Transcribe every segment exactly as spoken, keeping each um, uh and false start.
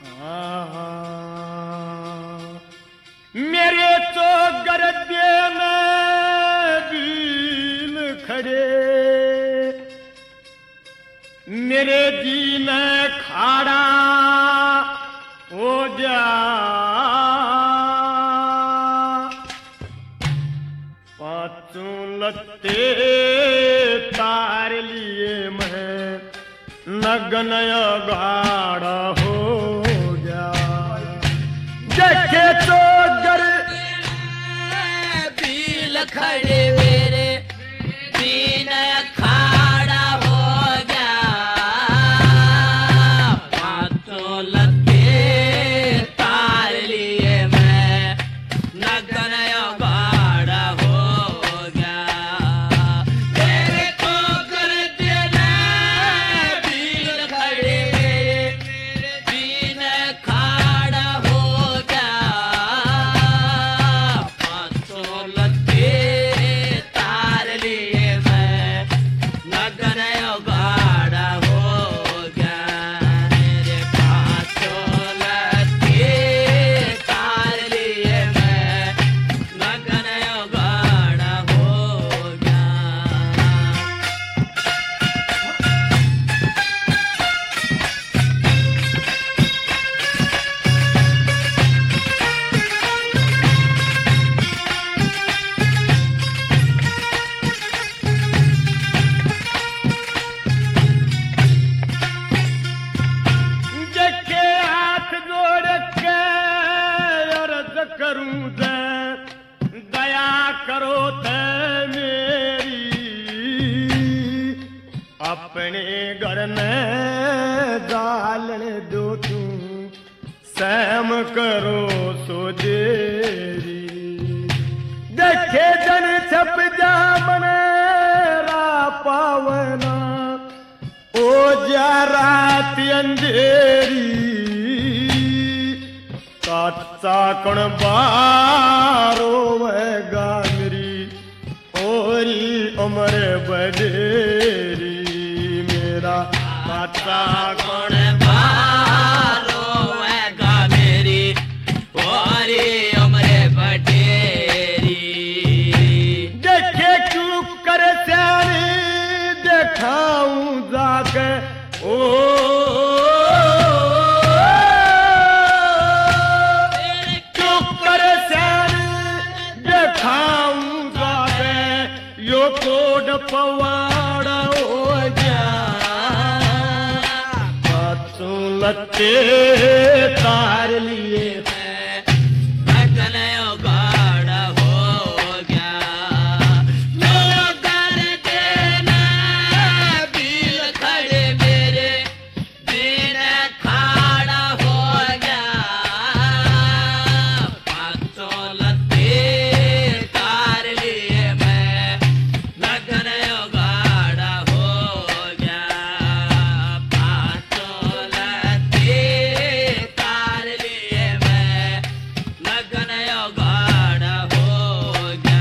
मेरे तो गरदे में बील खड़े, मेरे जी में खाड़ा हो जा, पांचों लत्ते तार लिए मैं नगन गाड़ा हो गया। देखे तो गर बील खड़े मेरे दीन खाड़ा हो गया, पांचों लत्ते तार लिए मैं नगन गाड़ा हो गया। तेरे को कर देना बील खड़े मेरे दीन खाड़ा हो गया, पांचों लत्ते तार लिए मैं नगन गाड़ा हो गया। मेरे पांचों लत्ते तार लिए मैं नगन गाड़ा हो गया। देखे हाथ जोड़ के अर्ज करूं दे, दया करो ते मेरी, अपने घर में डालने दो तू, सहम करो सो देरी। देखे जन छप जा मनेरा पावना, ओ जा रात अंधेरी, काचा कण बारो वगा मेरी, ओरी उम्र बडेरी, मेरा काचा कण बारो वगा मेरी ओरी उम्र बटेरी। देखे क्यों कर स्यानी देखाऊं जाके, ओ क्यों कर स्यानी देखाऊं जाके, यो कोड पवाड़ा हो गया, पांचों लत्ते तार लिए नगन गाड़ा हो गया। लो कर देना बील खड़े मेरे दीन खाड़ा हो गया, पांचों लत्ते तार लिए मैं नगन गाड़ा हो गया, पांचों लत्ते तार लिए मैं नगन गाड़ा हो गया।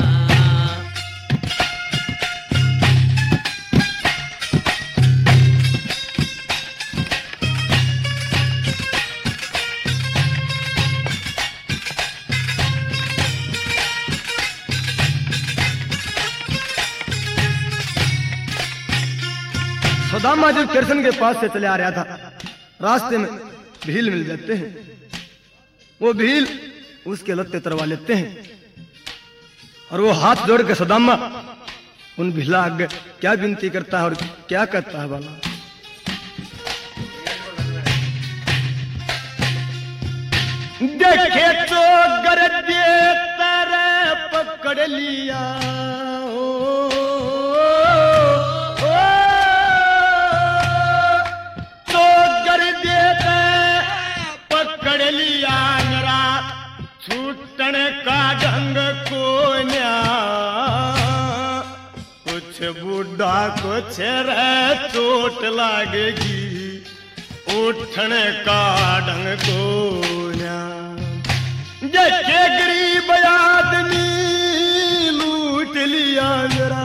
सुदामा जब कृष्ण के पास से चले आ रहा था, रास्ते में भील मिल जाते हैं, वो भील उसके लत्ते तरवा लेते हैं, और वो हाथ जोड़ के सुदामा उन भीला आगे क्या विनती करता है और क्या कहता है बाला। देखे तो गरदे तेरे पकड़ लिया, ओ, ओ, तो गरदे ते पकड़ लिया, मेरा छूटन का ढंग को न्या, कुछ बूढ़ा कुछ रे चोट लागेगी, उठन का ढंग को न्या। जैसे गरीब आदमी लूट लिया मेरा,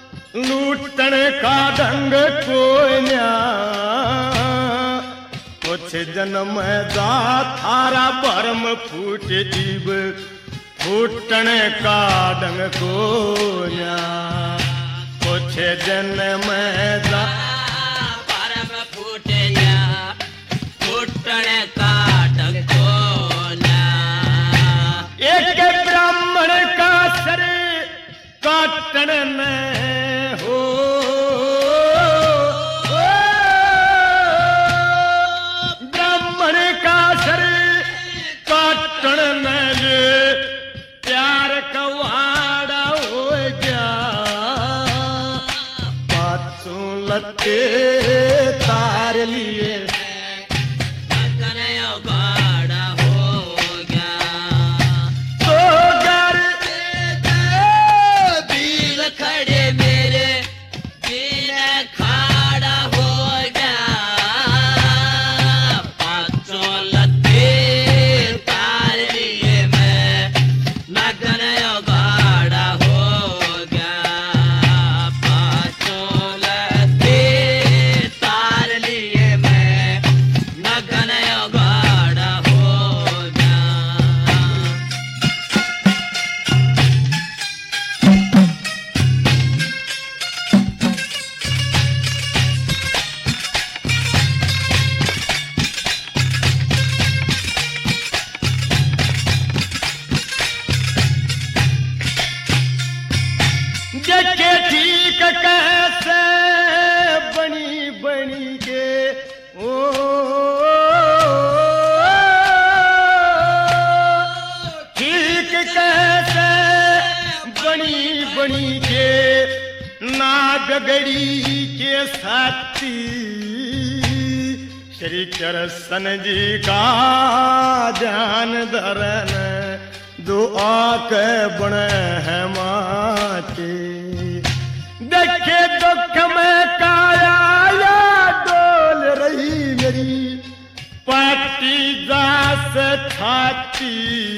लूटन का ढंग को न्या, कुछ जन्म जा थारा भरम फूट जीव फूटने का डंग को न्या कुछ जन्म जा परम फूट जा फूटने का डंग को न्या एक ब्राह्मण का सर काटन में हो ब्राह्मण का सर काटन में ये प्यार कवाड़ा हो गया पाछू लते तार लिए गाड़ा हो गया तो घर दिल खड़े मेरे दिल खाड़ा हो गया पाँचों लते तार लिए मैं लगन गाड़ा हो गया पाँचों लते तार लिए मैं लगन गाड़ा हो गया जगे ठीक कैसे बनी बनी के ओ ठीक कैसे बनी बनी के नागगड़ी के साथी श्री कृष्ण जी का ध्यान धरन दुआ के बने है माटी देखे दुख में काया या डोल रही मेरी पाटी जास छाती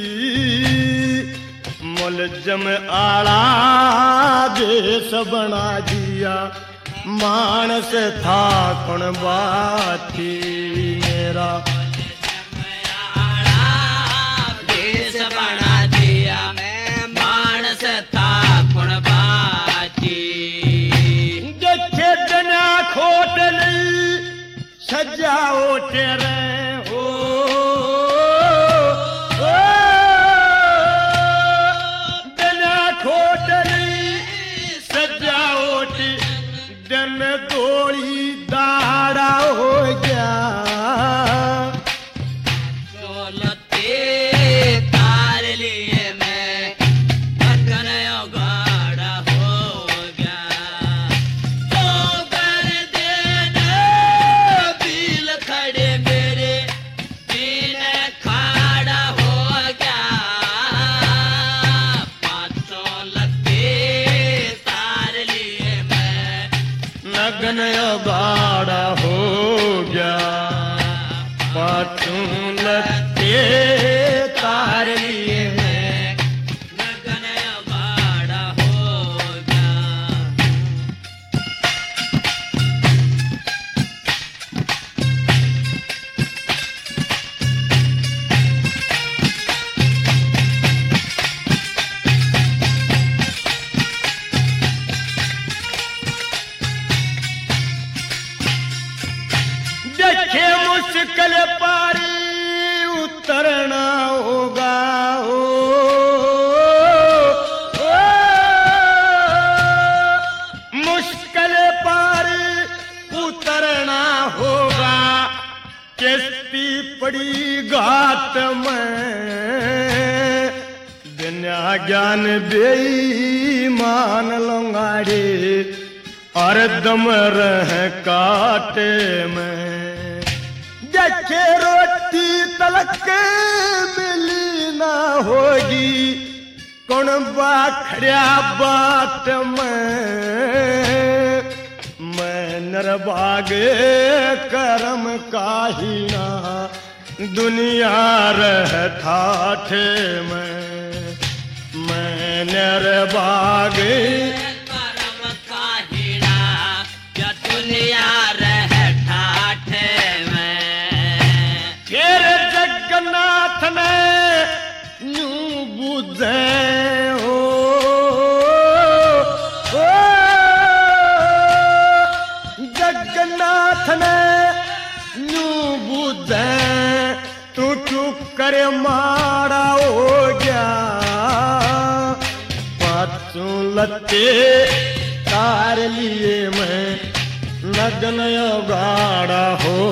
मुलजम आड़ा देश बना दिया मानस था कौन बाती मेरा देश बना दिया मानस था कुणबाती देखे बिना खोट नहीं सजाओ तेरे हो ओ, बिना खोट नहीं सजाओ दिन गोली दाड़ा हो गया चोलते तार लिए मैं लगन गाड़ा हो गया तो कर देना दिल खड़े मेरे दिल खाड़ा हो गया पाँचों लते तार लिए मैं लगन गाड़ा हो गया पाछू लते तार लिए लगन गाड़ा हो गया देखे मुश्किल पारी उतरना होगा हो ओ, मुश्किल पारी उतरना होगा किस्ती पड़ी घाट में बिना ज्ञान बेईमान लंगाड़े और दम रह काटे में देखे रोटी तलक मिली ना होगी कौन बाखड़िया बाट में मैं नरबागे करम काहिना दुनिया रह ठाठे में मैं नरबागे करम काहिड़ा या दुनिया रह ठाठे में नू बुझे तू चुप करे माड़ा हो गया पाछू लते तार लिए मैं नग्न गाड़ा हो